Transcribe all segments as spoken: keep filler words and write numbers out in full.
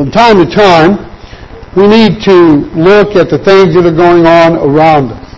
from time to time, we need to look at the things that are going on around us.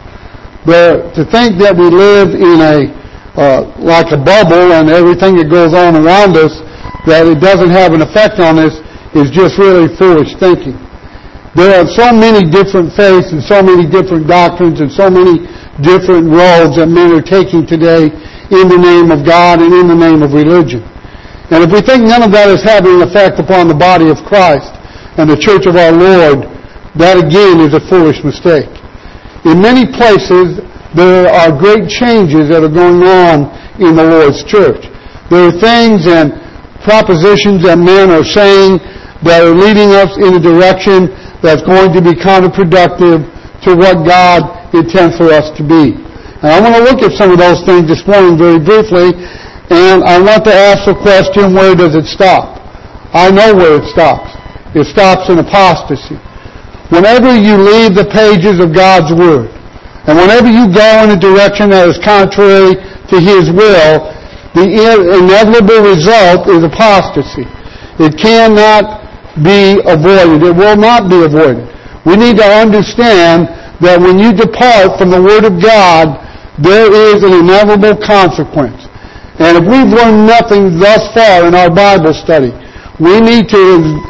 But to think that we live in a, uh, like a bubble and everything that goes on around us, that it doesn't have an effect on us, is just really foolish thinking. There are so many different faiths and so many different doctrines and so many different roads that men are taking today in the name of God and in the name of religion. And if we think none of that is having an effect upon the body of Christ and the church of our Lord, that again is a foolish mistake. In many places, there are great changes that are going on in the Lord's church. There are things and propositions that men are saying that are leading us in a direction that's going to be counterproductive to what God intends for us to be. And I want to look at some of those things this morning very briefly, and I want to ask the question, where does it stop? I know where it stops. It stops in apostasy. Whenever you leave the pages of God's Word, and whenever you go in a direction that is contrary to His will, the inevitable result is apostasy. It cannot be avoided. It will not be avoided. We need to understand that when you depart from the Word of God, there is an inevitable consequence. And if we've learned nothing thus far in our Bible study, we need to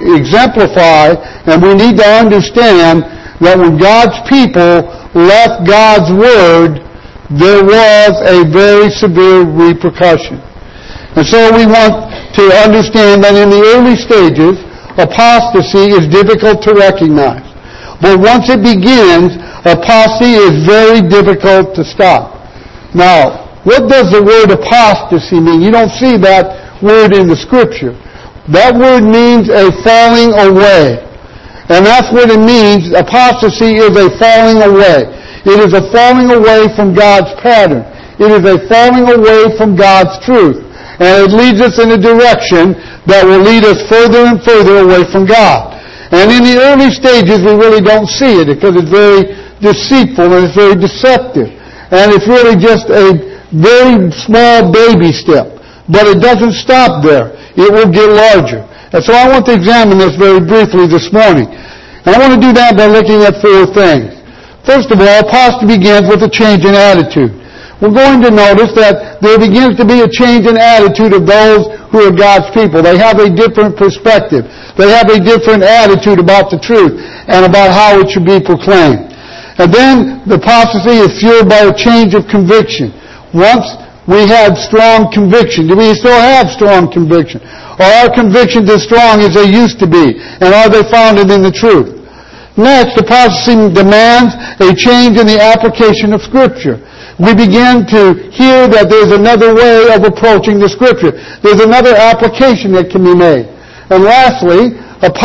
exemplify and we need to understand that when God's people left God's Word, there was a very severe repercussion. And so we want to understand that in the early stages, apostasy is difficult to recognize. But once it begins, apostasy is very difficult to stop. Now, what does the word apostasy mean? You don't see that word in the Scripture. That word means a falling away. And that's what it means. Apostasy is a falling away. It is a falling away from God's pattern. It is a falling away from God's truth. And it leads us in a direction that will lead us further and further away from God. And in the early stages, we really don't see it because it's very deceitful and it's very deceptive. And it's really just a very small baby step. But it doesn't stop there. It will get larger. And so I want to examine this very briefly this morning. And I want to do that by looking at four things. First of all, apostasy begins with a change in attitude. We're going to notice that there begins to be a change in attitude of those who are God's people. They have a different perspective. They have a different attitude about the truth and about how it should be proclaimed. And then the apostasy is fueled by a change of conviction. Once we had strong conviction, do we still have strong conviction? Are our convictions as strong as they used to be? And are they founded in the truth? Next, apostasy demands a change in the application of Scripture. We begin to hear that there's another way of approaching the Scripture. There's another application that can be made. And lastly,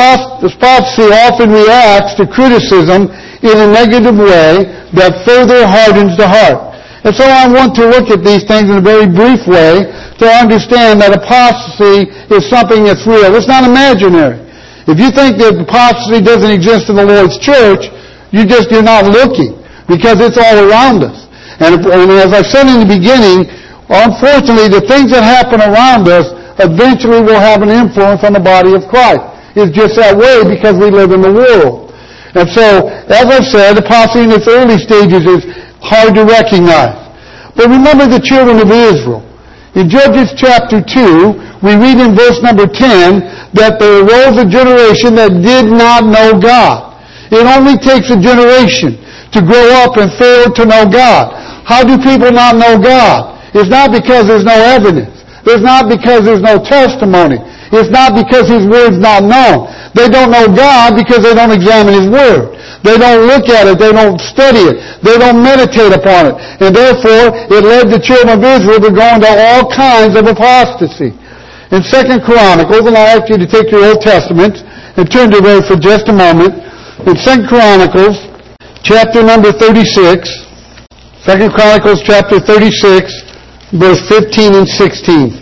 apostasy often reacts to criticism in a negative way that further hardens the heart. And so I want to look at these things in a very brief way to understand that apostasy is something that's real. It's not imaginary. If you think that apostasy doesn't exist in the Lord's church, you just, you're not looking, because it's all around us. And, if, and as I said in the beginning, unfortunately, the things that happen around us eventually will have an influence on the body of Christ. It's just that way because we live in the world. And so, as I've said, apostasy in its early stages is hard to recognize. But remember the children of Israel. In Judges chapter two, we read in verse number ten that there arose a generation that did not know God. It only takes a generation to grow up and fail to know God. How do people not know God? It's not because there's no evidence. It's not because there's no testimony. It's not because His Word's not known. They don't know God because they don't examine His Word. They don't look at it. They don't study it. They don't meditate upon it. And therefore, it led the children of Israel to go into all kinds of apostasy. In Second Chronicles, and I ask you to take your Old Testament and turn to there for just a moment. In Second Chronicles, chapter number thirty-six, Second Chronicles chapter thirty-six, verse fifteen and sixteen.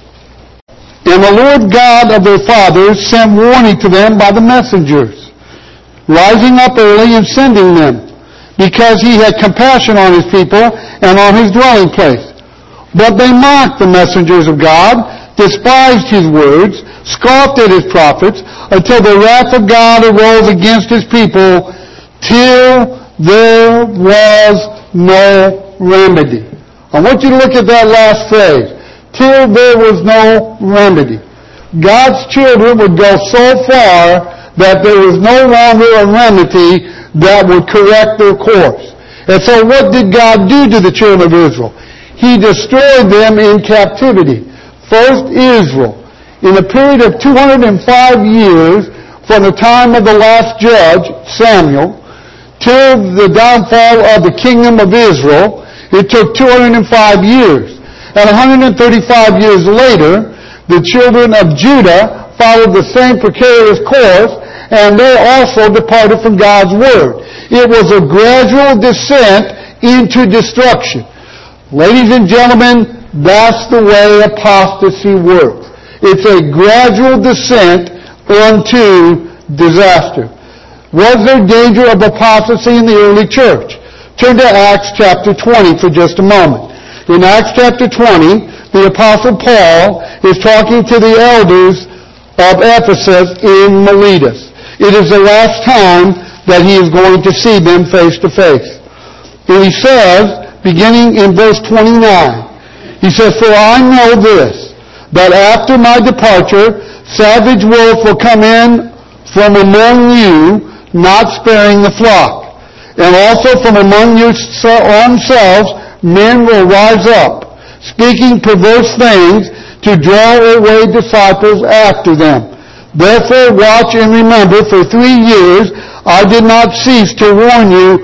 And the Lord God of their fathers sent warning to them by the messengers, rising up early and sending them, because He had compassion on His people and on His dwelling place. But they mocked the messengers of God, despised His words, scoffed at his prophets, until the wrath of God arose against his people, till there was no remedy. I want you to look at that last phrase. Till there was no remedy. God's children would go so far that there was no longer a remedy that would correct their course. And so what did God do to the children of Israel? He destroyed them in captivity. First Israel, in a period of two hundred five years, from the time of the last judge, Samuel, till the downfall of the kingdom of Israel, it took two hundred five years. And one hundred thirty-five years later, the children of Judah followed the same precarious course, and they also departed from God's Word. It was a gradual descent into destruction. Ladies and gentlemen, that's the way apostasy works. It's a gradual descent unto disaster. Was there danger of apostasy in the early church? Turn to Acts chapter twenty for just a moment. In Acts chapter twenty, the Apostle Paul is talking to the elders of Ephesus in Miletus. It is the last time that he is going to see them face to face. And he says, beginning in verse twenty-nine, he says, "For I know this, that after my departure, savage wolves will come in from among you, not sparing the flock. And also from among you own selves, men will rise up, speaking perverse things, to draw away disciples after them. Therefore watch and remember, for three years I did not cease to warn you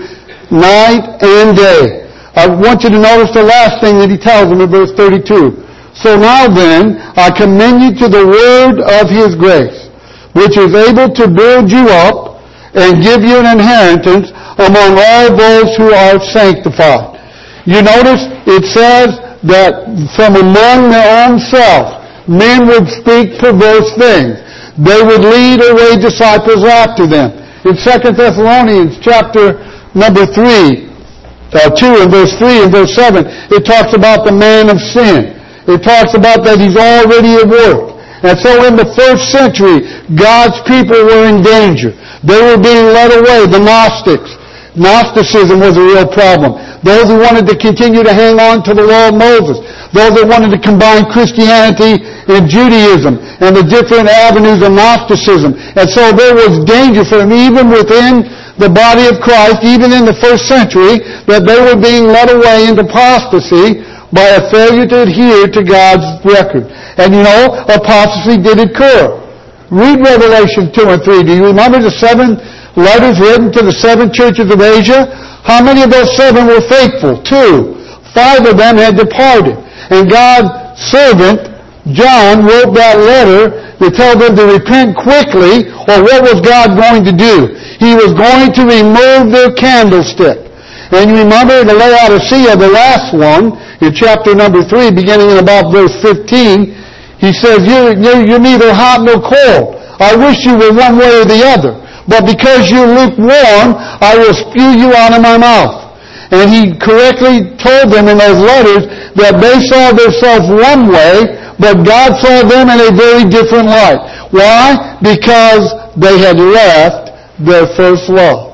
night and day." I want you to notice the last thing that he tells them in verse thirty-two. "So now then, I commend you to the word of his grace, which is able to build you up and give you an inheritance among all those who are sanctified." You notice it says that from among their own self, men would speak perverse things. They would lead away disciples after them. In Second Thessalonians chapter number three, uh, two and verse three and verse seven, it talks about the man of sin. It talks about that he's already at work. And so in the first century, God's people were in danger. They were being led away. The Gnostics. Gnosticism was a real problem. Those who wanted to continue to hang on to the law of Moses. Those that wanted to combine Christianity and Judaism and the different avenues of Gnosticism. And so there was danger for them, even within the body of Christ, even in the first century, that they were being led away into apostasy by a failure to adhere to God's record. And you know, apostasy did occur. Read Revelation two and three. Do you remember the seven letters written to the seven churches of Asia? How many of those seven were faithful? Two. Five of them had departed. And God's servant, John, wrote that letter to tell them to repent quickly, or what was God going to do? He was going to remove their candlestick. And you remember the Laodicea, the last one, in chapter number three, beginning in about verse fifteen, he says, you're, you're, you're neither hot nor cold. I wish you were one way or the other. But because you're lukewarm, I will spew you out of my mouth. And he correctly told them in those letters that they saw themselves one way, but God saw them in a very different light. Why? Because they had left their first love.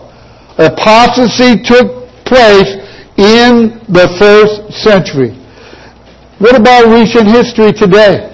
Apostasy took place in the first century. What about recent history today?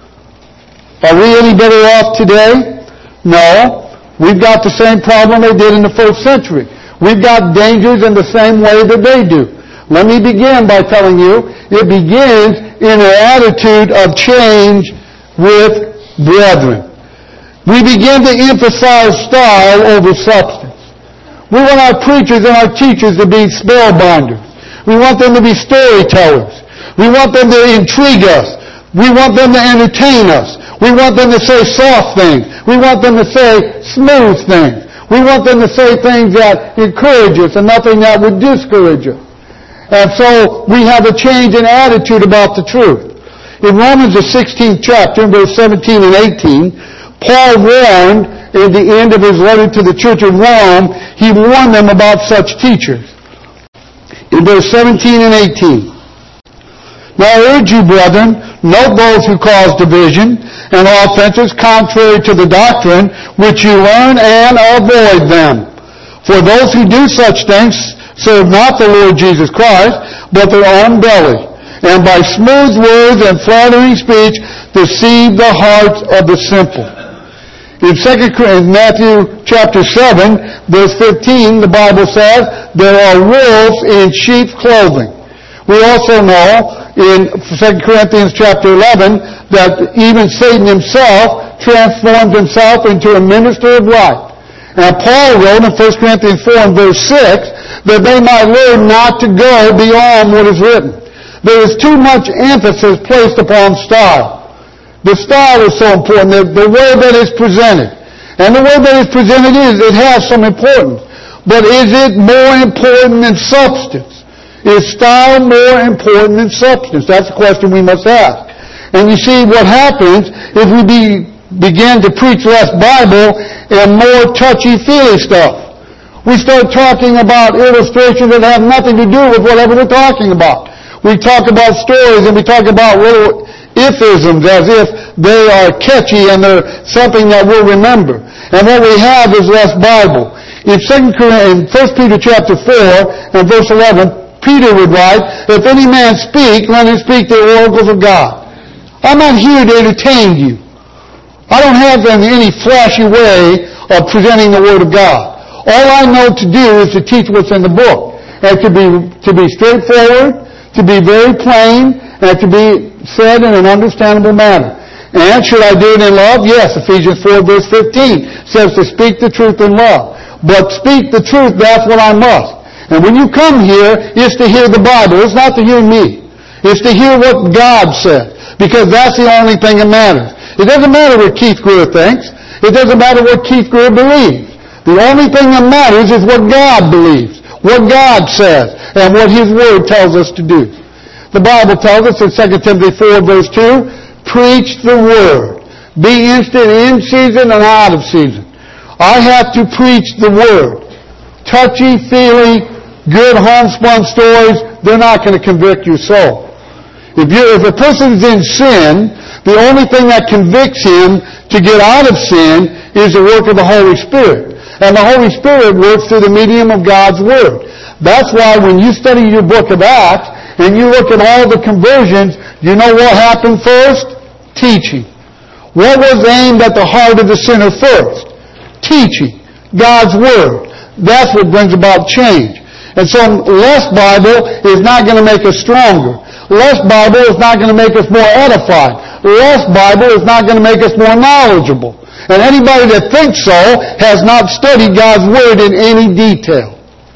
Are we any better off today? No. We've got the same problem they did in the first century. We've got dangers in the same way that they do. Let me begin by telling you, it begins in an attitude of change with brethren. We begin to emphasize style over substance. We want our preachers and our teachers to be spellbinders. We want them to be storytellers. We want them to intrigue us. We want them to entertain us. We want them to say soft things. We want them to say smooth things. We want them to say things that encourage us and nothing that would discourage us. And so we have a change in attitude about the truth. In Romans the sixteenth chapter, in verse seventeen and eighteen, Paul warned in the end of his letter to the church of Rome, he warned them about such teachers. In verse seventeen and eighteen, Now I urge you, brethren, note those who cause division and offenses contrary to the doctrine which you learn, and avoid them. For those who do such things serve not the Lord Jesus Christ, but their own belly, and by smooth words and flattering speech deceive the hearts of the simple. In Second Matthew chapter seven, verse fifteen, the Bible says, there are wolves in sheep's clothing. We also know in Second Corinthians chapter eleven that even Satan himself transformed himself into a minister of light. And Paul wrote in First Corinthians four and verse six that they might learn not to go beyond what is written. There is too much emphasis placed upon style. The style is so important, the, the way that it's presented. And the way that it's presented is, it has some importance. But is it more important than substance? Is style more important than substance? That's the question we must ask. And you see, what happens if we be, begin to preach less Bible and more touchy-feely stuff? We start talking about illustrations that have nothing to do with whatever we're talking about. We talk about stories and we talk about little if-isms as if they are catchy and they're something that we'll remember. And what we have is less Bible. In Second Corinthians, First Peter chapter four and verse eleven, Peter would write, if any man speak, let him speak the oracles of God. I'm not here to entertain you. I don't have any flashy way of presenting the Word of God. All I know to do is to teach what's in the book. And to be, to be straightforward, to be very plain, and to be said in an understandable manner. And should I do it in love? Yes, Ephesians four verse fifteen says to speak the truth in love. But speak the truth, that's what I must. And when you come here, it's to hear the Bible. It's not to hear me. It's to hear what God says. Because that's the only thing that matters. It doesn't matter what Keith Greer thinks. It doesn't matter what Keith Greer believes. The only thing that matters is what God believes, what God says, and what His Word tells us to do. The Bible tells us in Second Timothy four verse two, preach the Word. Be instant in season and out of season. I have to preach the Word. Touchy-feely, good homespun stories, they're not going to convict your soul. If, you, if a person's in sin, the only thing that convicts him to get out of sin is the work of the Holy Spirit. And the Holy Spirit works through the medium of God's Word. That's why when you study your book of Acts, and you look at all the conversions, you know what happened first? Teaching. What was aimed at the heart of the sinner first? Teaching. God's Word. That's what brings about change. And so less Bible is not going to make us stronger. Less Bible is not going to make us more edified. Less Bible is not going to make us more knowledgeable. And anybody that thinks so has not studied God's Word in any detail.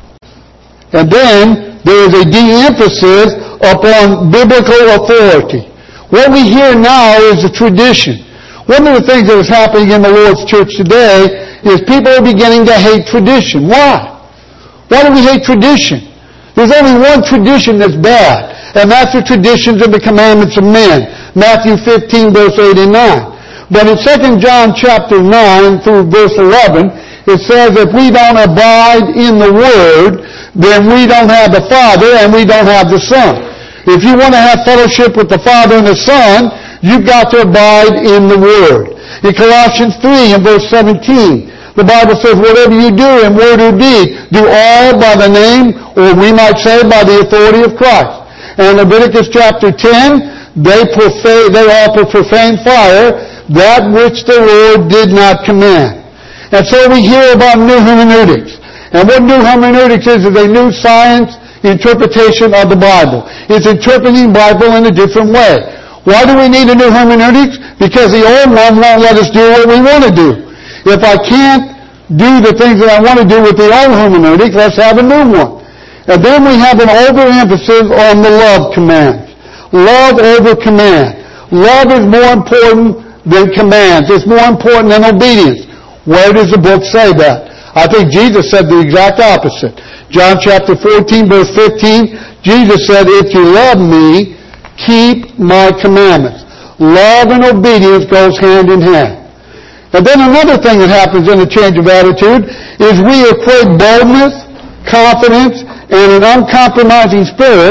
And then there is a de-emphasis upon biblical authority. What we hear now is a tradition. One of the things that is happening in the Lord's church today is people are beginning to hate tradition. Why? Why do we hate tradition? There's only one tradition that's bad, and that's the traditions of the commandments of men. Matthew fifteen, verse eight and nine. But in Second John chapter nine through verse eleven, it says if we don't abide in the Word, then we don't have the Father and we don't have the Son. If you want to have fellowship with the Father and the Son, you've got to abide in the Word. In Colossians three and verse seventeen, the Bible says, whatever you do in word or deed, do all by the name, or we might say by the authority of Christ. And Leviticus chapter ten, they profane, they offer profane fire, that which the Lord did not command. And so we hear about new hermeneutics. And what new hermeneutics is, is a new science interpretation of the Bible. It's interpreting the Bible in a different way. Why do we need a new hermeneutics? Because the old one won't let us do what we want to do. If I can't do the things that I want to do with the old hermeneutics, let's have a new one. And then we have an overemphasis on the love command. Love over command. Love is more important than commands. It's more important than obedience. Where does the book say that? I think Jesus said the exact opposite. John chapter fourteen, verse fifteen, Jesus said, if you love me, keep my commandments. Love and obedience goes hand in hand. And then another thing that happens in a change of attitude is we equate boldness, confidence, and an uncompromising spirit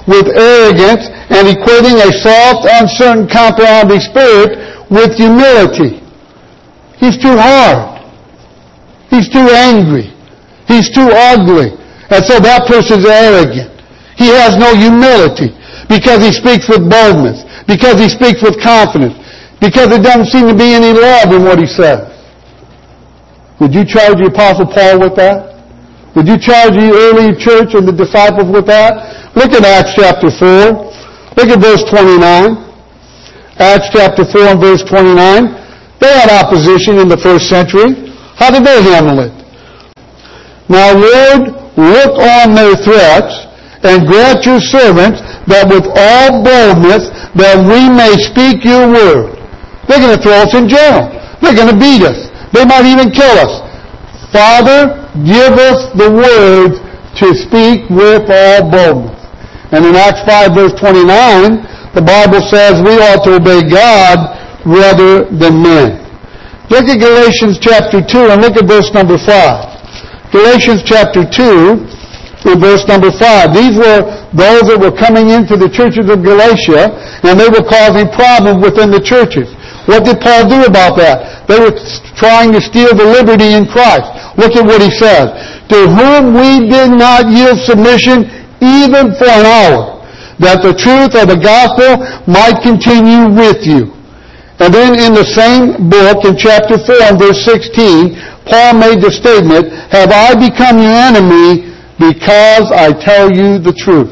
with arrogance and equating a soft, uncertain, compromising spirit with humility. He's too hard. He's too angry. He's too ugly. And so that person's arrogant. He has no humility because he speaks with boldness, because he speaks with confidence, because there doesn't seem to be any love in what he says. Would you charge the Apostle Paul with that? Would you charge the early church and the disciples with that? Look at Acts chapter four. Look at verse twenty-nine. Acts chapter four and verse twenty-nine. They had opposition in the first century. How did they handle it? Now, Lord, look on their threats and grant your servants that with all boldness that we may speak your word. They're going to throw us in jail. They're going to beat us. They might even kill us. Father, give us the words to speak with all boldness. And in Acts five verse twenty-nine, the Bible says we ought to obey God rather than men. Look at Galatians chapter two and look at verse number five. Galatians chapter two and verse number five. These were those that were coming into the churches of Galatia, and they were causing problems within the churches. What did Paul do about that? They were trying to steal the liberty in Christ. Look at what he says. To whom we did not yield submission even for an hour, that the truth of the gospel might continue with you. And then in the same book, in chapter four and verse sixteen, Paul made the statement, have I become your enemy because I tell you the truth?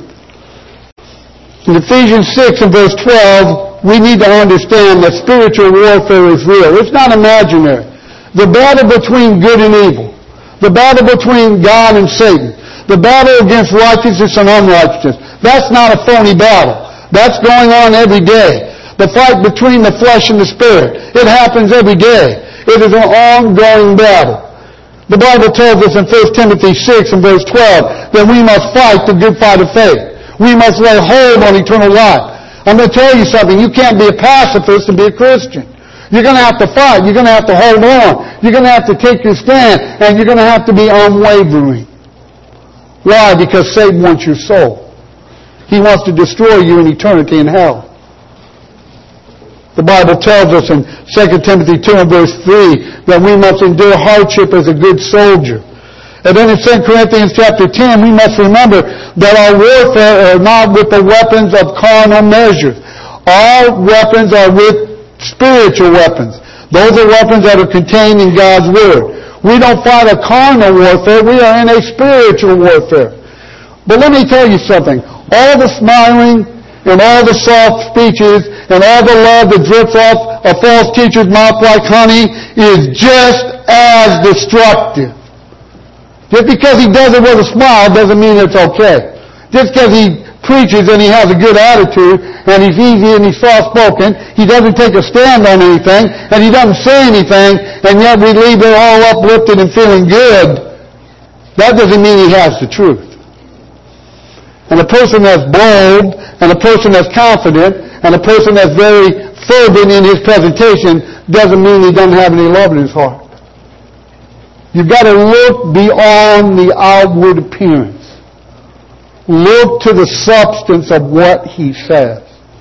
In Ephesians six and verse twelve, we need to understand that spiritual warfare is real. It's not imaginary. The battle between good and evil, the battle between God and Satan, the battle against righteousness and unrighteousness, that's not a phony battle. That's going on every day. The fight between the flesh and the spirit, it happens every day. It is an ongoing battle. The Bible tells us in First Timothy six and verse twelve that we must fight the good fight of faith. We must lay hold on eternal life. I'm going to tell you something. You can't be a pacifist and be a Christian. You're going to have to fight. You're going to have to hold on. You're going to have to take your stand. And you're going to have to be unwavering. Why? Because Satan wants your soul. He wants to destroy you in eternity in hell. The Bible tells us in Second Timothy two and verse three that we must endure hardship as a good soldier. And then in Second Corinthians chapter ten, we must remember that our warfare are not with the weapons of carnal measures. Our weapons are with spiritual weapons. Those are weapons that are contained in God's Word. We don't fight a carnal warfare. We are in a spiritual warfare. But let me tell you something. All the smiling and all the soft speeches and all the love that drips off a false teacher's mouth like honey is just as destructive. Just because he does it with a smile doesn't mean it's okay. Just because he preaches and he has a good attitude and he's easy and he's soft-spoken, he doesn't take a stand on anything and he doesn't say anything, and yet we leave it all uplifted and feeling good, that doesn't mean he has the truth. And a person that's bold and a person that's confident and a person that's very fervent in his presentation doesn't mean he doesn't have any love in his heart. You've got to look beyond the outward appearance. Look to the substance of what he says.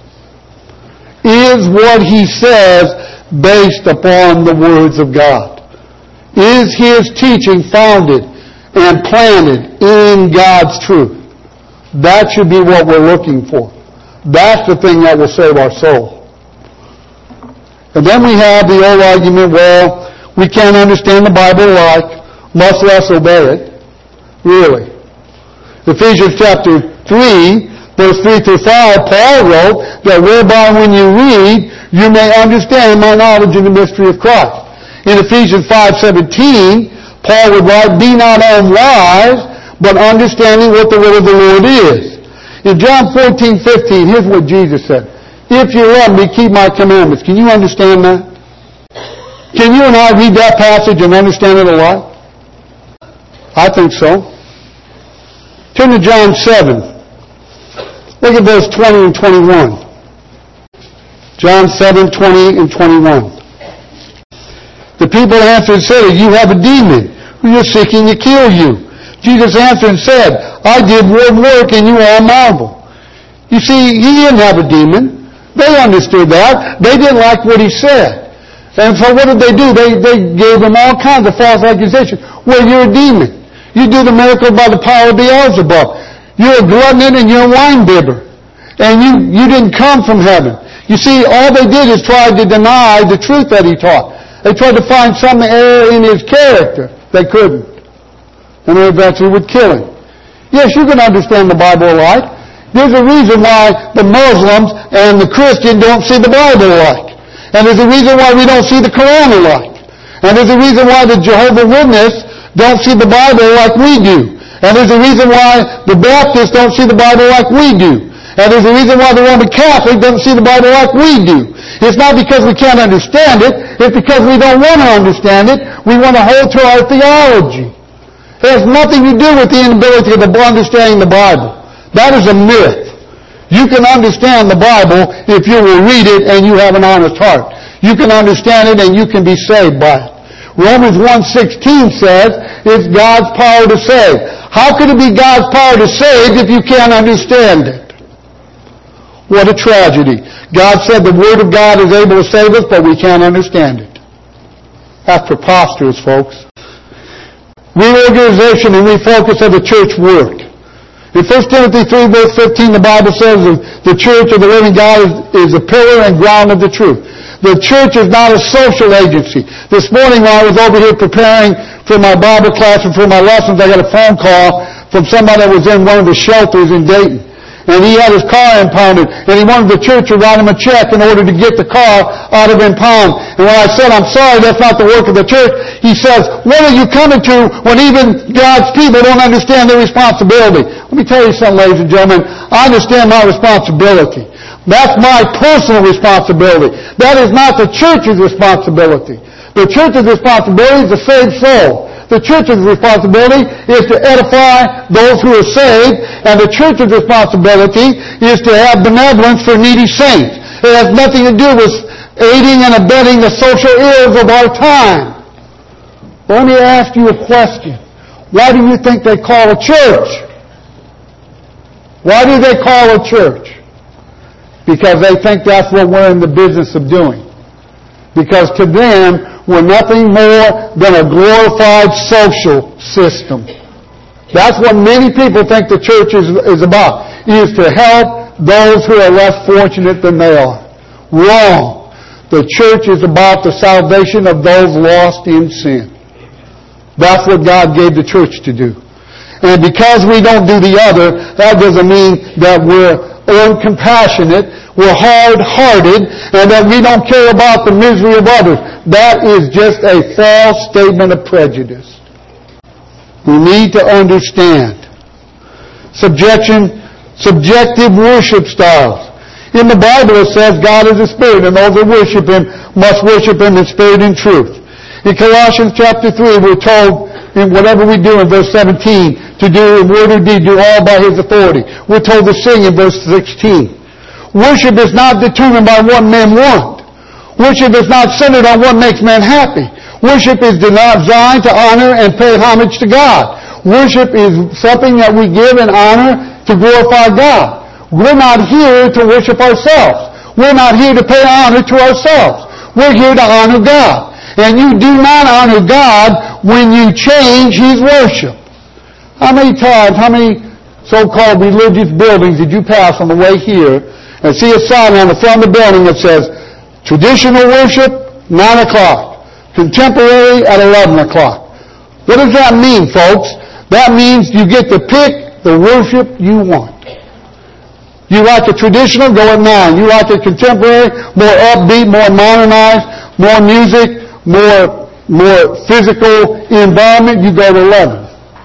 Is what he says based upon the words of God? Is his teaching founded and planted in God's truth? That should be what we're looking for. That's the thing that will save our soul. And then we have the old argument, well, we can't understand the Bible like, much less obey it. Really. Ephesians chapter three, verse three through five, Paul wrote that whereby when you read, you may understand my knowledge in the mystery of Christ. In Ephesians five seventeen, Paul would write, be not unwise, but understanding what the will of the Lord is. In John fourteen fifteen, here's what Jesus said. If you love me, keep my commandments. Can you understand that? Can you and I read that passage and understand it a lot? I think so. Turn to John seven. Look at verse twenty and twenty-one. John seven, twenty and twenty-one. The people answered and said, you have a demon. We are seeking to kill you. Jesus answered and said, I did one work and you all marvel. You see, he didn't have a demon. They understood that. They didn't like what he said. And so what did they do? They, they gave him all kinds of false accusations. Well, you're a demon. You do the miracle by the power of Beelzebub. You're a glutton and you're a wine bibber. And you, you didn't come from heaven. You see, all they did is try to deny the truth that he taught. They tried to find some error in his character. They couldn't. And they eventually would kill him. Yes, you can understand the Bible alike. There's a reason why the Muslims and the Christian don't see the Bible alike. And there's a reason why we don't see the Quran alike. And there's a reason why the Jehovah's Witnesses don't see the Bible like we do. And there's a reason why the Baptists don't see the Bible like we do. And there's a reason why the Roman Catholic doesn't see the Bible like we do. It's not because we can't understand it. It's because we don't want to understand it. We want to hold to our theology. It has nothing to do with the inability of understanding the Bible. That is a myth. You can understand the Bible if you will read it and you have an honest heart. You can understand it and you can be saved by it. Romans one sixteen says it's God's power to save. How could it be God's power to save if you can't understand it? What a tragedy. God said the Word of God is able to save us, but we can't understand it. That's preposterous, folks. Reorganization and refocus of the church work. In First Timothy three, verse fifteen, the Bible says the church of the living God is, is a pillar and ground of the truth. The church is not a social agency. This morning when I was over here preparing for my Bible class and for my lessons, I got a phone call from somebody that was in one of the shelters in Dayton. And he had his car impounded, and he wanted the church to write him a check in order to get the car out of impound. And when I said, I'm sorry, that's not the work of the church, he says, what are you coming to when even God's people don't understand their responsibility? Let me tell you something, ladies and gentlemen. I understand my responsibility. That's my personal responsibility. That is not the church's responsibility. The church's responsibility is to save souls. The church's responsibility is to edify those who are saved, and the church's responsibility is to have benevolence for needy saints. It has nothing to do with aiding and abetting the social ills of our time. Let me ask you a question. Why do you think they call a church? Why do they call a church? Because they think that's what we're in the business of doing. Because to them, we're nothing more than a glorified social system. That's what many people think the church is, is about, is to help those who are less fortunate than they are. Wrong. The church is about the salvation of those lost in sin. That's what God gave the church to do. And because we don't do the other, that doesn't mean that we're uncompassionate, we're hard-hearted, and that we don't care about the misery of others. That is just a false statement of prejudice. We need to understand. Subjection, subjective worship styles. In the Bible it says God is a spirit, and those that worship Him must worship Him in spirit and truth. In Colossians chapter three, we're told in whatever we do in verse seventeen, to do in word or deed, do all by His authority. We're told to sing in verse sixteen. Worship is not determined by what men want. Worship is not centered on what makes men happy. Worship is designed to honor and pay homage to God. Worship is something that we give in honor to glorify God. We're not here to worship ourselves. We're not here to pay honor to ourselves. We're here to honor God. And you do not honor God when you change His worship. How many times, how many so-called religious buildings did you pass on the way here and see a sign on the front of the building that says, traditional worship, nine o'clock. Contemporary at eleven o'clock. What does that mean, folks? That means you get to pick the worship you want. You like the traditional, go at nine. You like the contemporary, more upbeat, more modernized, more music, more, more physical environment, you go to eleven.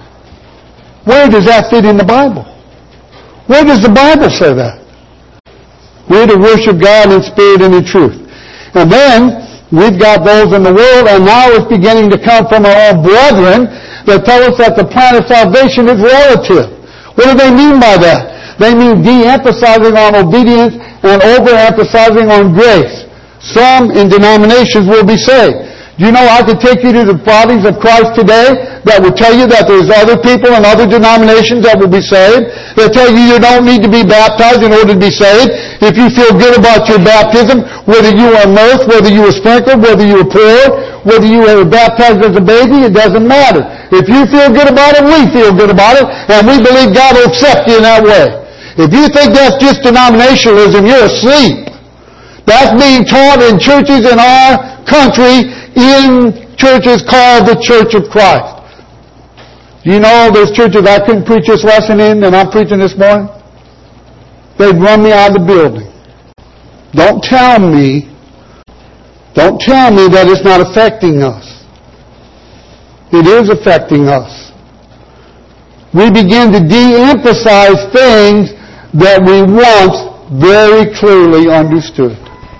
Where does that fit in the Bible? Where does the Bible say that? We're to worship God in spirit and in truth. And then, we've got those in the world, and now it's beginning to come from our own brethren that tell us that the plan of salvation is relative. What do they mean by that? They mean de-emphasizing on obedience and overemphasizing on grace. Some in denominations will be saved. Do you know I could take you to the bodies of Christ today that will tell you that there's other people in other denominations that will be saved. They'll tell you you don't need to be baptized in order to be saved. If you feel good about your baptism, whether you were immersed, whether you were sprinkled, whether you were poured, whether you were baptized as a baby, it doesn't matter. If you feel good about it, we feel good about it, and we believe God will accept you in that way. If you think that's just denominationalism, you're asleep. That's being taught in churches in our country, in churches called the Church of Christ. Do you know there's churches I couldn't preach this lesson in and I'm preaching this morning? They'd run me out of the building. Don't tell me, don't tell me that it's not affecting us. It is affecting us. We begin to de-emphasize things that we once very clearly understood.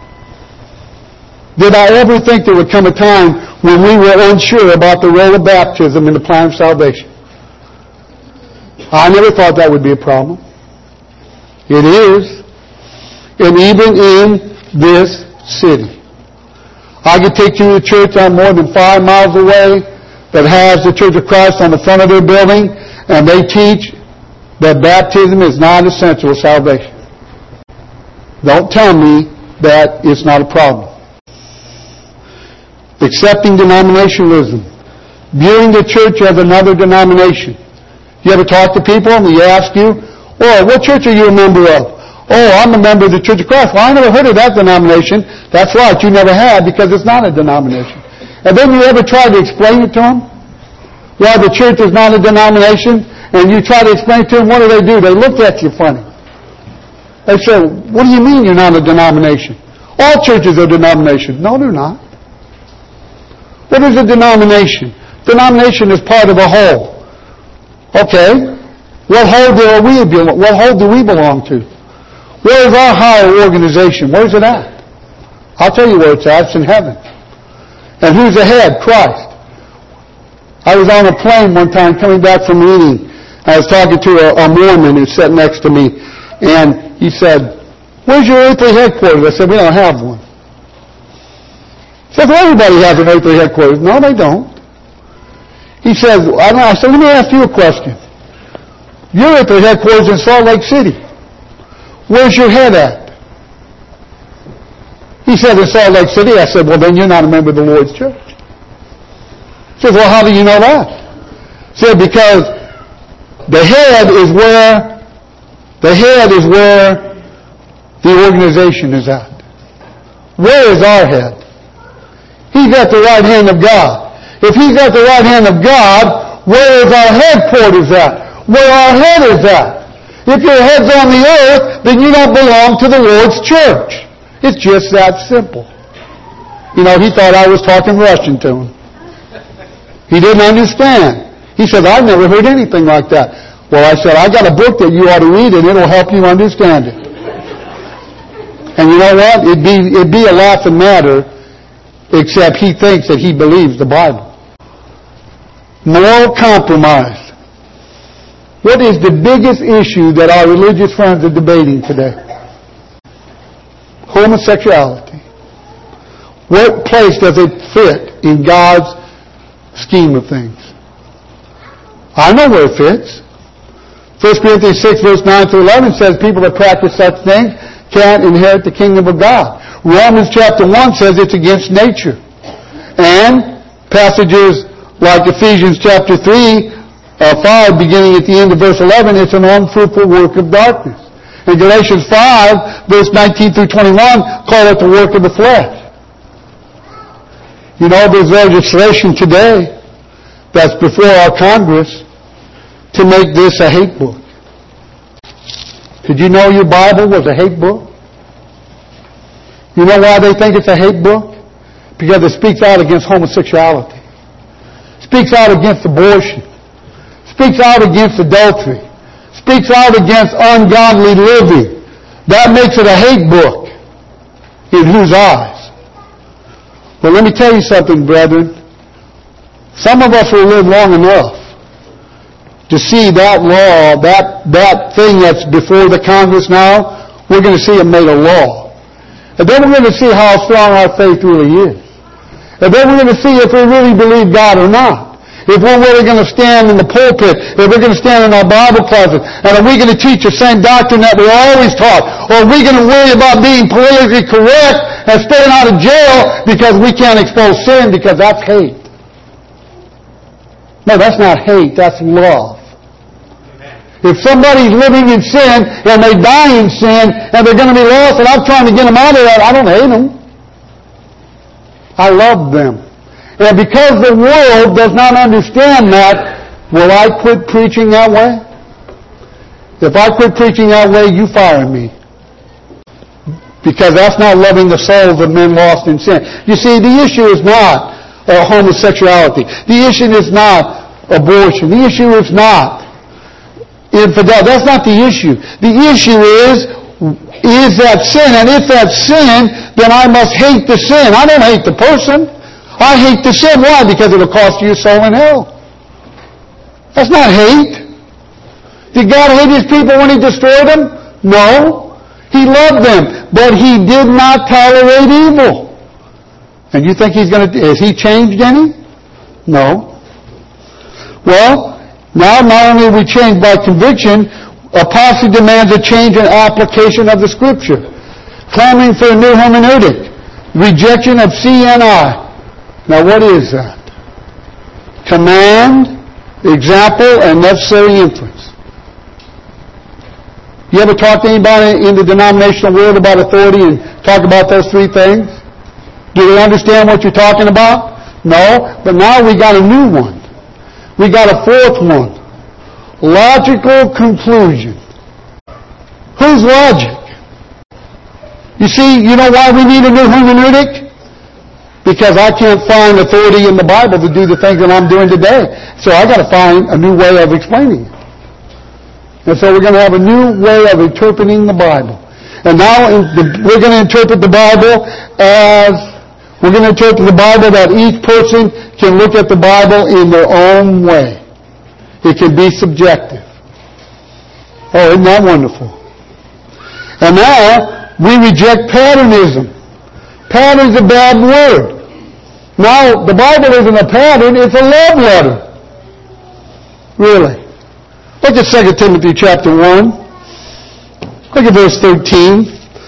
Did I ever think there would come a time when we were unsure about the role of baptism in the plan of salvation? I never thought that would be a problem. It is. And even in this city. I could take you to a church on more than five miles away that has the Church of Christ on the front of their building, and they teach that baptism is not essential to salvation. Don't tell me that it's not a problem. Accepting denominationalism. Viewing the church as another denomination. You ever talk to people and they ask you, oh, what church are you a member of? Oh, I'm a member of the Church of Christ. Well, I never heard of that denomination. That's right, you never have, because it's not a denomination. And then you ever try to explain it to them? Why the church is not a denomination? And you try to explain it to them, what do they do? They look at you funny. They say, what do you mean you're not a denomination? All churches are denominations. No, they're not. What is a denomination? Denomination is part of a whole. Okay. What whole do we belong? What whole do we belong to? Where is our higher organization? Where is it at? I'll tell you where it's at. It's in heaven. And who's the head? Christ. I was on a plane one time coming back from meeting. I was talking to a, a Mormon who sat next to me, and he said, "Where's your earthly headquarters?" I said, "We don't have one." He said, "Well, everybody has an earthly headquarters." No, they don't. He says, I said, "Let me ask you a question. Your earthly headquarters in Salt Lake City. Where's your head at?" He said, "In Salt Lake City." I said, "Well, then you're not a member of the Lord's church." He says, "Well, how do you know that?" He said, "Because the head is where the head is where the organization is at. Where is our head? He's at the right hand of God. If he's at the right hand of God, where is our headquarters at? Where our head is at? If your head's on the earth, then you don't belong to the Lord's church. It's just that simple." You know, he thought I was talking Russian to him. He didn't understand. He said, "I've never heard anything like that." Well, I said, "I got a book that you ought to read and it'll help you understand it." And you know what? It'd be, it'd be a laughing matter, except he thinks that he believes the Bible. Moral compromise. What is the biggest issue that our religious friends are debating today? Homosexuality. What place does it fit in God's scheme of things? I know where it fits. First Corinthians six, verse nine through eleven says people that practice such things can't inherit the kingdom of God. Romans chapter one says it's against nature. And passages like Ephesians chapter three, uh, five, beginning at the end of verse eleven, it's an unfruitful work of darkness. And Galatians five, verse nineteen through twenty-one, call it the work of the flesh. You know, there's legislation today that's before our Congress to make this a hate book. Did you know your Bible was a hate book? You know why they think it's a hate book? Because it speaks out against homosexuality. Speaks out against abortion. Speaks out against adultery. Speaks out against ungodly living. That makes it a hate book. In whose eyes? Well, let me tell you something, brethren. Some of us will live long enough to see that law, that, that thing that's before the Congress now, we're going to see it made a law. And then we're going to see how strong our faith really is. And then we're going to see if we really believe God or not. if we're really going to stand in the pulpit, if we're going to stand in our Bible classes, and are we going to teach the same doctrine that we always taught? Or are we going to worry about being politically correct and staying out of jail because we can't expose sin because that's hate? No, that's not hate, that's love. If somebody's living in sin and they die in sin and they're going to be lost and I'm trying to get them out of that, I don't hate them. I love them. And because the world does not understand that, will I quit preaching that way? If I quit preaching that way, you fire me. Because that's not loving the souls of men lost in sin. You see, the issue is not uh, homosexuality. The issue is not abortion. The issue is not infidelity. That's not the issue. The issue is, is that sin? And if that's sin, then I must hate the sin. I don't hate the person. I hate the sin. Why? Because it'll cost you a soul in hell. That's not hate. Did God hate His people when He destroyed them? No. He loved them. But He did not tolerate evil. And you think He's going to... Has He changed any? No. Well, now not only are we changed by conviction, apostasy demands a change in application of the Scripture. Clamoring for a new hermeneutic. Rejection of C N I. Now what is that? Command, example, and necessary inference. You ever talk to anybody in the denominational world about authority and talk about those three things? Do they understand what you're talking about? No, but now we got a new one. We got a fourth one. Logical conclusion. Whose logic? You see, you know why we need a new hermeneutic? Because I can't find authority in the Bible to do the things that I'm doing today. So I got to find a new way of explaining it. And so we're going to have a new way of interpreting the Bible. And now we're going to interpret the Bible as, we're going to interpret the Bible that each person can look at the Bible in their own way. It can be subjective. Oh, isn't that wonderful? And now, we reject patternism. Pattern's a bad word. Now, the Bible isn't a pattern, it's a love letter. Really. Look at Second Timothy chapter one. Look at verse thirteen.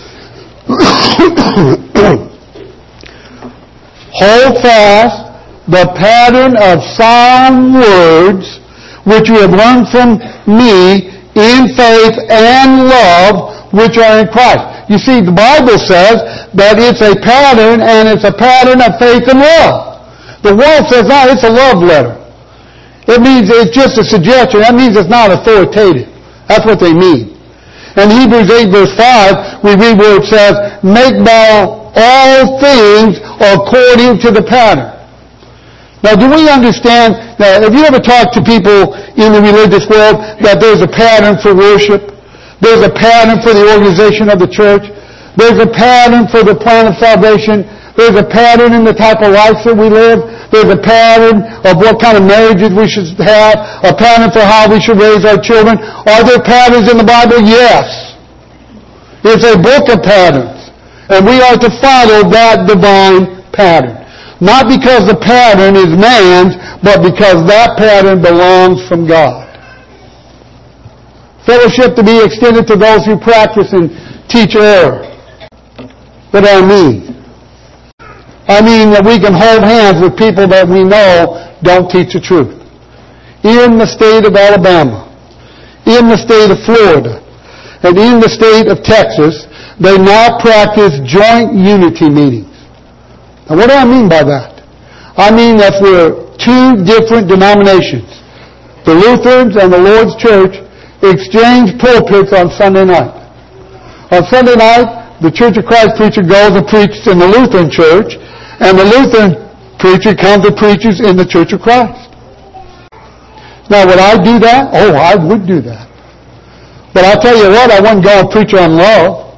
Hold fast the pattern of sound words which you have learned from me in faith and love which are in Christ. You see, the Bible says that it's a pattern, and it's a pattern of faith and love. The world says, no, it's a love letter. It means it's just a suggestion. That means it's not authoritative. That's what they mean. In Hebrews eight verse five, we read where it says, make thou all things according to the pattern. Now, do we understand that, have you ever talked to people in the religious world that there's a pattern for worship? There's a pattern for the organization of the church. There's a pattern for the plan of salvation. There's a pattern in the type of life that we live. There's a pattern of what kind of marriages we should have. A pattern for how we should raise our children. Are there patterns in the Bible? Yes. It's a book of patterns. And we are to follow that divine pattern. Not because the pattern is man's, but because that pattern belongs from God. Fellowship to be extended to those who practice and teach error. What do I mean? I mean that we can hold hands with people that we know don't teach the truth. In the state of Alabama, in the state of Florida, and in the state of Texas, they now practice joint unity meetings. Now what do I mean by that? I mean that we're two different denominations. The Lutherans and the Lord's Church exchange pulpits on Sunday night. On Sunday night, the Church of Christ preacher goes and preaches in the Lutheran church, and the Lutheran preacher comes and preaches in the Church of Christ. Now, would I do that? Oh, I would do that. But I tell you what, I wouldn't go and preach on love.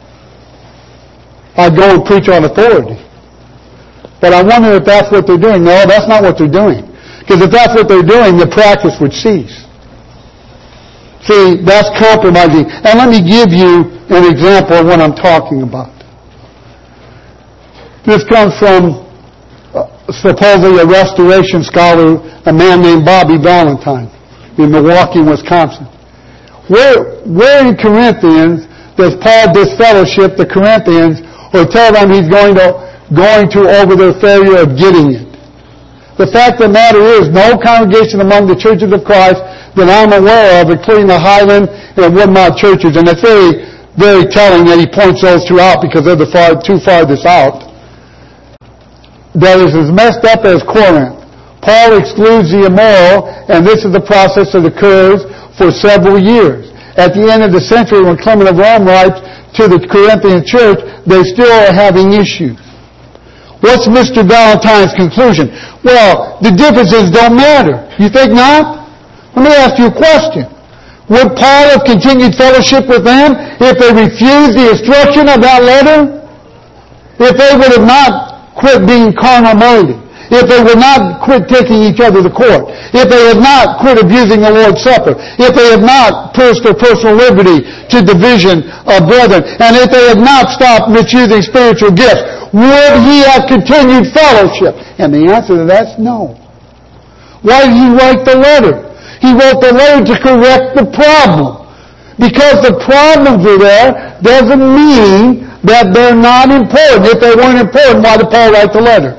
I'd go and preach on authority. But I wonder if that's what they're doing. No, that's not what they're doing. Because if that's what they're doing, the practice would cease. See, that's compromising. And let me give you an example of what I'm talking about. This comes from uh, supposedly a restoration scholar, a man named Bobby Valentine in Milwaukee, Wisconsin. Where, where in Corinthians does Paul disfellowship the Corinthians or tell them he's going to, going to over their failure of getting it? The fact of the matter is, no congregation among the churches of Christ that I'm aware of, including the Highland and Woodmont churches, and it's very, very telling that he points those two out because they're the far, two farthest out, that is as messed up as Corinth. Paul excludes the immoral, and this is the process that occurs for several years. At the end of the century, when Clement of Rome writes to the Corinthian church, they still are having issues. What's Mister Valentine's conclusion? Well, the differences don't matter. You think not? Let me ask you a question. Would Paul have continued fellowship with them if they refused the instruction of that letter? If they would have not quit being carnal-minded? If they would not quit taking each other to court? If they had not quit abusing the Lord's Supper? If they had not pushed their personal liberty to division of brethren? And if they had not stopped misusing spiritual gifts? Would he have continued fellowship? And the answer to that is no. Why did he write the letter? He wrote the letter to correct the problem. Because the problems are there doesn't mean that they're not important. If they weren't important, why did Paul write the letter?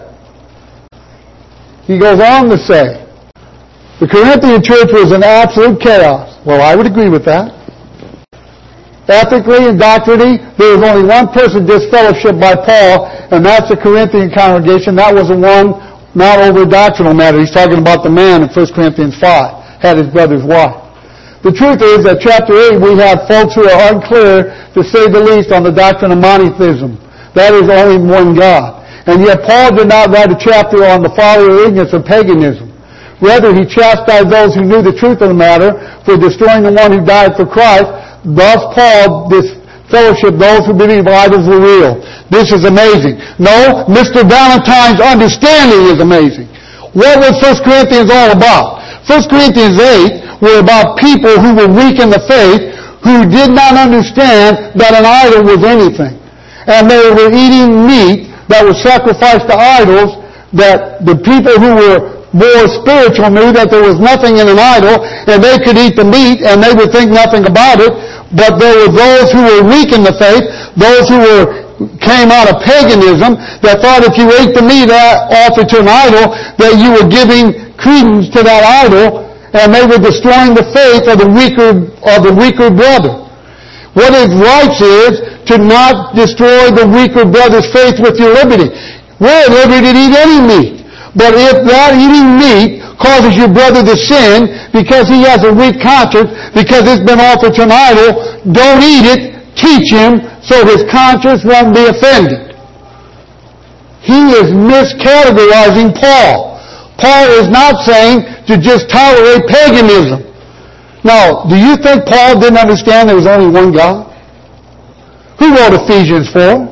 He goes on to say, the Corinthian church was in absolute chaos. Well, I would agree with that. Ethically and doctrinally, there was only one person disfellowshipped by Paul, and that's the Corinthian congregation. That was the one not over a doctrinal matter. He's talking about the man in First Corinthians five, had his brother's wife. The truth is that chapter eight, we have folks who are unclear, to say the least, on the doctrine of monotheism. That is only one God. And yet Paul did not write a chapter on the folly or ignorance of paganism. Rather, he chastised those who knew the truth of the matter for destroying the one who died for Christ. Thus Paul disfellowship those who believe idols were real. This is amazing. No, Mister Valentine's understanding is amazing. What was First Corinthians all about? First Corinthians eight were about people who were weak in the faith, who did not understand that an idol was anything. And they were eating meat that was sacrificed to idols, that the people who were more spiritual knew that there was nothing in an idol, and they could eat the meat, and they would think nothing about it. But there were those who were weak in the faith, those who were came out of paganism, that thought if you ate the meat offered to an idol, that you were giving credence to that idol, and they were destroying the faith of the weaker of the weaker brother. What it writes is to not destroy the weaker brother's faith with your liberty. We're at liberty to eat any meat. But if that eating meat causes your brother to sin because he has a weak conscience, because it's been offered to an idol, don't eat it, teach him so his conscience won't be offended. He is miscategorizing Paul. Paul is not saying to just tolerate paganism. Now, do you think Paul didn't understand there was only one God? Who wrote Ephesians four?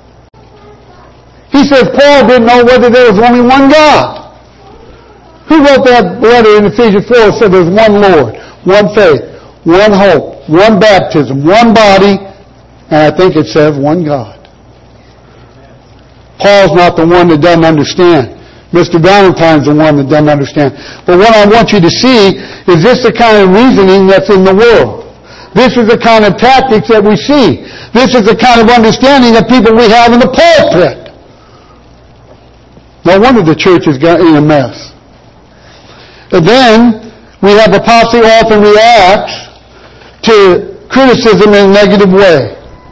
He says Paul didn't know whether there was only one God. Who wrote that letter in Ephesians four and said there's one Lord, one faith, one hope, one baptism, one body, and I think it says one God. Paul's not the one that doesn't understand. Mister Valentine's the one that doesn't understand. But what I want you to see is this the kind of reasoning that's in the world. This is the kind of tactics that we see. This is the kind of understanding that people we have in the pulpit. No wonder the church has got in a mess. And then we have apostate often reacts to criticism in a negative way.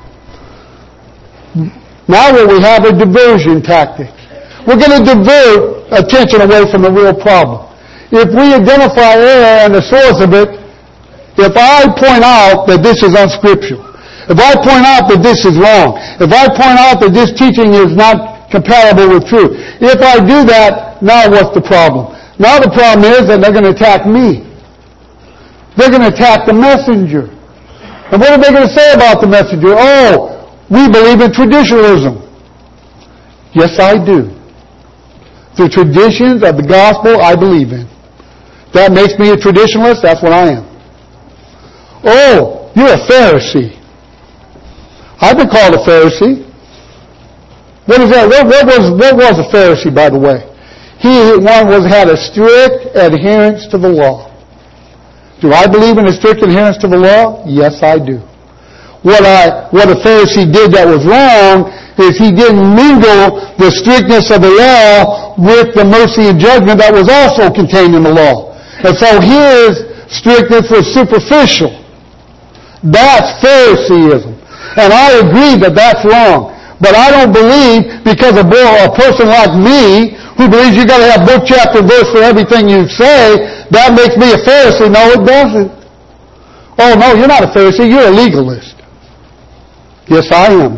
Now what we have are diversion tactics. We're going to divert attention away from the real problem. If we identify error and the source of it, if I point out that this is unscriptural, if I point out that this is wrong, if I point out that this teaching is not compatible with truth, if I do that, now what's the problem? Now the problem is that they're going to attack me. They're going to attack the messenger. And what are they going to say about the messenger? Oh, we believe in traditionalism. Yes, I do. The traditions of the gospel I believe in. That makes me a traditionalist? That's what I am. Oh, you're a Pharisee. I've been called a Pharisee. What is that? What, what was what was a Pharisee, by the way? He one was had a strict adherence to the law. Do I believe in a strict adherence to the law? Yes, I do. What I what a Pharisee did that was wrong is he didn't mingle the strictness of the law with the mercy and judgment that was also contained in the law. And so his strictness was superficial. That's Phariseeism. And I agree that that's wrong. But I don't believe because a, a person like me who believes you've got to have book, chapter, verse for everything you say, that makes me a Pharisee. No, it doesn't. Oh, no, you're not a Pharisee. You're a legalist. Yes, I am.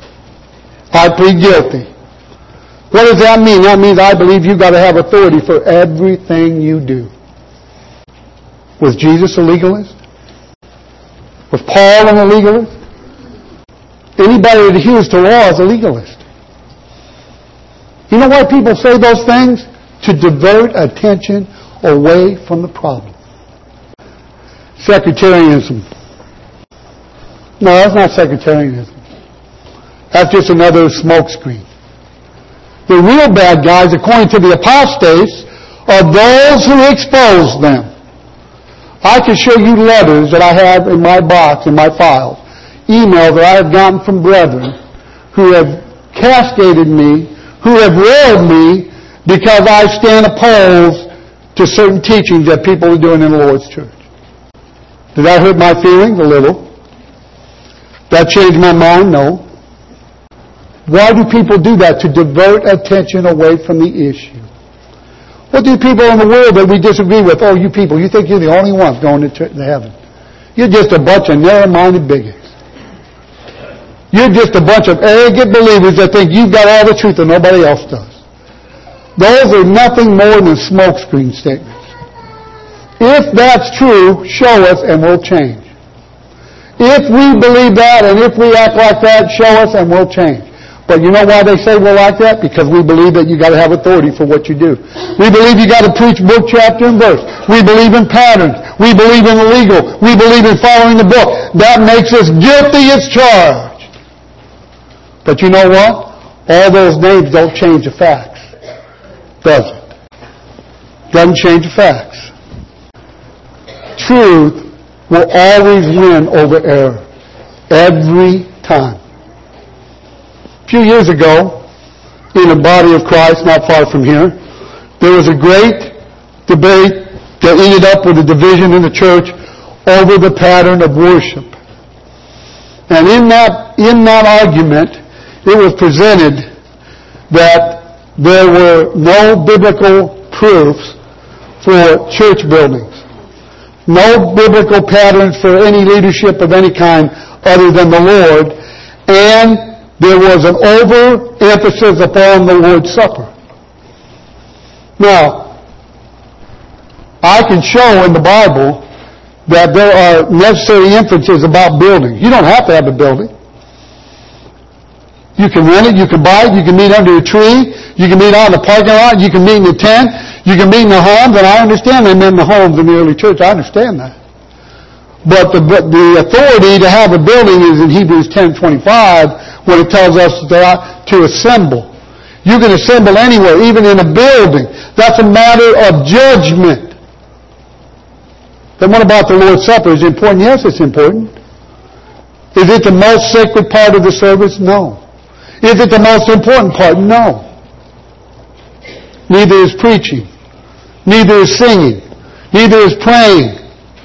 I plead guilty. What does that mean? That means I believe you've got to have authority for everything you do. Was Jesus a legalist? Was Paul a legalist? Anybody that adheres to law is a legalist. You know why people say those things? To divert attention away from the problem. Sectarianism. No, that's not sectarianism. That's just another smokescreen. The real bad guys, according to the apostates, are those who expose them. I can show you letters that I have in my box, in my files, emails that I have gotten from brethren who have castigated me, who have railed me because I stand opposed to certain teachings that people are doing in the Lord's church. Did that hurt my feelings? A little. Did that change my mind? No. Why do people do that? To divert attention away from the issue. What do people in the world that we disagree with? Oh, you people, you think you're the only ones going to heaven. You're just a bunch of narrow-minded bigots. You're just a bunch of arrogant believers that think you've got all the truth and nobody else does. Those are nothing more than smokescreen statements. If that's true, show us and we'll change. If we believe that and if we act like that, show us and we'll change. But you know why they say we're like that? Because we believe that you got to have authority for what you do. We believe you got to preach book, chapter, and verse. We believe in patterns. We believe in the legal. We believe in following the book. That makes us guilty as charged. But you know what? All those names don't change the facts. Does it? Doesn't change the facts. Truth will always win over error. Every time. A few years ago, in the body of Christ, not far from here, there was a great debate that ended up with a division in the church over the pattern of worship. And in that, in that argument, it was presented that there were no biblical proofs for church buildings. No biblical patterns for any leadership of any kind other than the Lord. And there was an overemphasis upon the Lord's Supper. Now, I can show in the Bible that there are necessary inferences about buildings. You don't have to have a building. You can rent it, you can buy it, you can meet under a tree, you can meet out in the parking lot, you can meet in the tent, you can meet in the homes, and I understand they met in the homes in the early church. I understand that. But the, but the authority to have a building is in Hebrews ten twenty-five, when it tells us to, to assemble. You can assemble anywhere, even in a building. That's a matter of judgment. Then what about the Lord's Supper? Is it important? Yes, it's important. Is it the most sacred part of the service? No. Is it the most important part? No. Neither is preaching. Neither is singing. Neither is praying.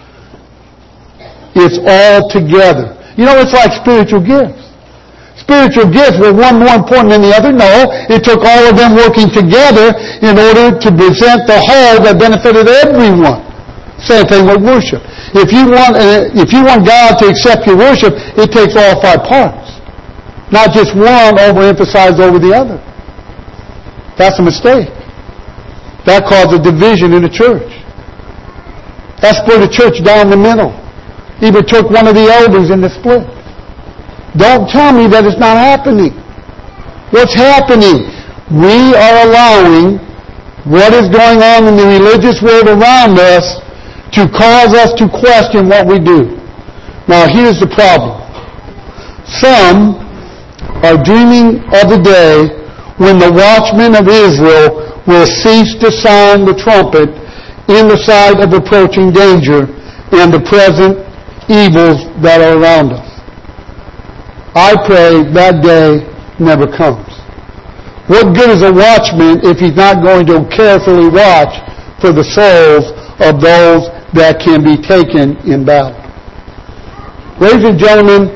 It's all together. You know, it's like spiritual gifts. Spiritual gifts were one more important than the other? No. It took all of them working together in order to present the whole that benefited everyone. Same thing with worship. If you want, if you want God to accept your worship, it takes all five parts. Not just one overemphasized over the other. That's a mistake. That caused a division in the church. That split the church down the middle. Even took one of the elders in the split. Don't tell me that it's not happening. What's happening? We are allowing what is going on in the religious world around us to cause us to question what we do. Now here's the problem. Some are dreaming of the day when the watchmen of Israel will cease to sound the trumpet in the sight of approaching danger and the present evils that are around us. I pray that day never comes. What good is a watchman if he's not going to carefully watch for the souls of those that can be taken in battle? Ladies and gentlemen,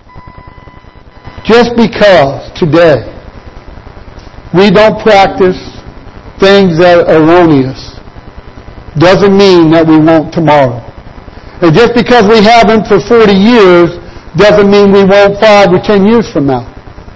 just because today we don't practice things that are erroneous doesn't mean that we won't tomorrow. And just because we haven't for forty years doesn't mean we won't five or ten years from now.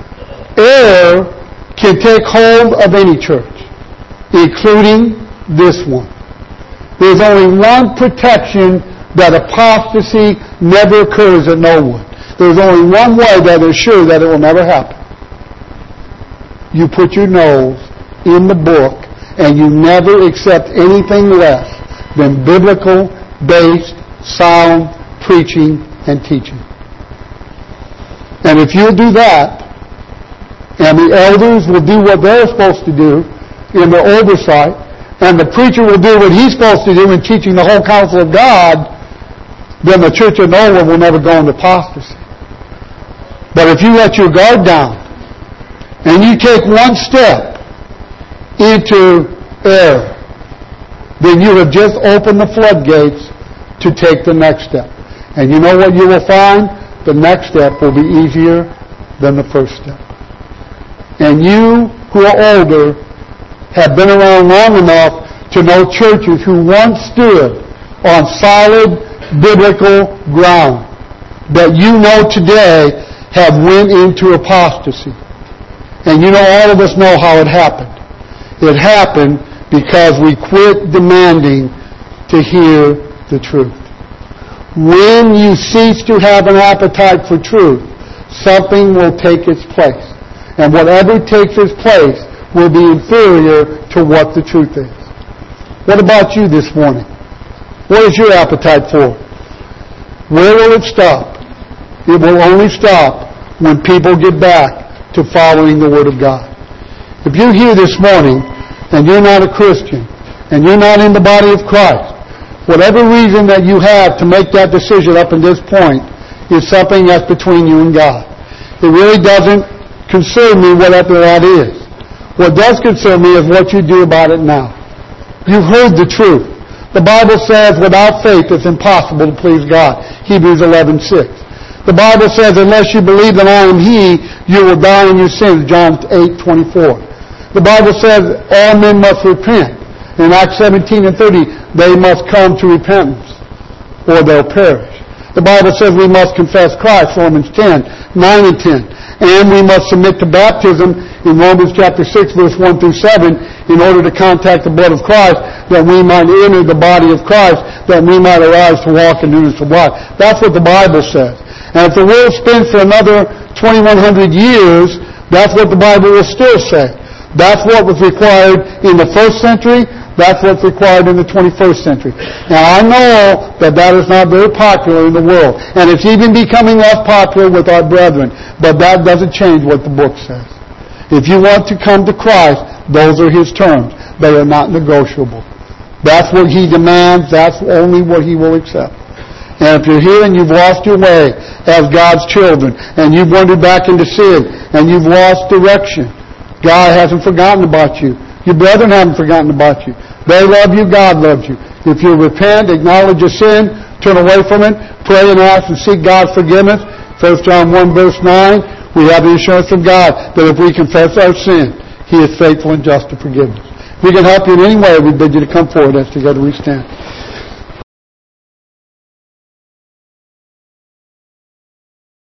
Error can take hold of any church, including this one. There's only one protection that apostasy never occurs at no one. There's only one way that is sure that it will never happen. You put your nose in the book and you never accept anything less than biblical-based, sound preaching and teaching. And if you'll do that, and the elders will do what they're supposed to do in their oversight, and the preacher will do what he's supposed to do in teaching the whole counsel of God, then the church of Noah will never go into apostasy. But if you let your guard down, and you take one step into error, then you have just opened the floodgates to take the next step. And you know what you will find? The next step will be easier than the first step. And you who are older have been around long enough to know churches who once stood on solid biblical ground that you know today have went into apostasy. And you know, all of us know how it happened. It happened because we quit demanding to hear the truth. When you cease to have an appetite for truth, something will take its place. And whatever takes its place will be inferior to what the truth is. What about you this morning? What is your appetite for? Where will it stop? It will only stop when people get back to following the Word of God. If you're here this morning and you're not a Christian and you're not in the body of Christ, whatever reason that you have to make that decision up to this point is something that's between you and God. It really doesn't concern me whatever that is. What does concern me is what you do about it now. You've heard the truth. The Bible says without faith it's impossible to please God. Hebrews eleven six. The Bible says unless you believe that I am He, you will die in your sins. John eight twenty-four. The Bible says all men must repent. In Acts seventeen and thirty, they must come to repentance or they'll perish. The Bible says we must confess Christ, Romans ten, nine and ten. And we must submit to baptism in Romans chapter six, verse one through seven, in order to contact the blood of Christ, that we might enter the body of Christ, that we might arise to walk in newness of life. That's what the Bible says. And if the world spins for another twenty-one hundred years, that's what the Bible will still say. That's what was required in the first century. That's what's required in the twenty-first century. Now, I know that that is not very popular in the world. And it's even becoming less popular with our brethren. But that doesn't change what the book says. If you want to come to Christ, those are His terms. They are not negotiable. That's what He demands. That's only what He will accept. And if you're here and you've lost your way as God's children, and you've wandered back into sin, and you've lost direction, God hasn't forgotten about you. Your brethren haven't forgotten about you. They love you. God loves you. If you repent, acknowledge your sin, turn away from it, pray and ask and seek God's forgiveness, First John one verse nine, we have the assurance of God that if we confess our sin, He is faithful and just to forgive us. If we can help you in any way, we bid you to come forward as together we stand.